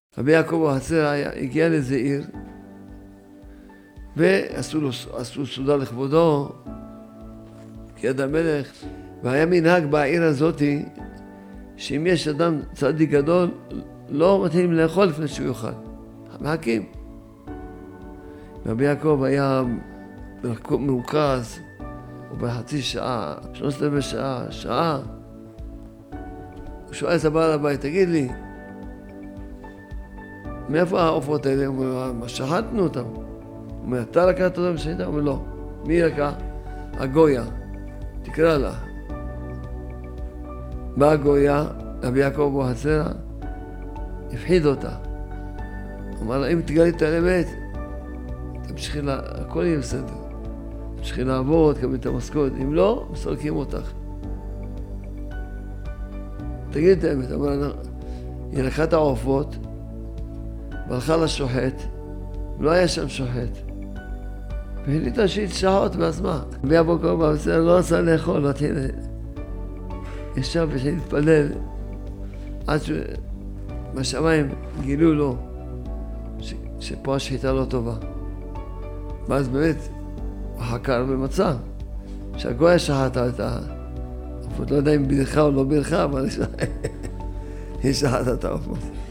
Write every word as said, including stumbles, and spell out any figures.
רבי יעקב אבוחצירא הגיע לאיזה עיר, ועשו לו, עשו סעודה לכבודו, כיד המלך, והיה מנהג בעיר הזאת, שאם יש אדם צדיק גדול, לא מתאים לאכול לפני שהוא יאכל. מחכים. רבי יעקב היה מרוכז, הוא בחצי שעה, שלושת רבעי שעה, שעה. הוא שואל את הבעל הבית, תגיד לי, מאיפה העופות האלה? הוא אומר, מה שחטנו אותם? הוא אומר, אתה לקחת אותם בשחיטה? הוא אומר, לא. מי לקח? הגויה. תקרא לה. באה הגויה, רבי יעקב אבוחצירא, הפחיד אותה. הוא אמר לה, אם תגלי את האמת, תמשיכי לה, הכל יהיה בסדר. תמשיכי לעבוד, תקבלי את המשכורת. אם לא, מסלקים אותך. תגיד את האמת. אמר לה, היא לקחה את העופות, והלכה לשוחט, לא היה שם שוחט. והחליטה שהיא תשחוט בעצמה. רבי יעקב אבוחצירא לא רצה לאכול, להתחיל ישב והתחיל להתפלל, עד שבשמיים גילו לו ש... שפה השחיטה לא טובה. ואז באמת הוא חקר ומצא שהגויה שחטה את העופות. לא יודע אם ברכה או לא ברכה, אבל היא שחטה את העופות.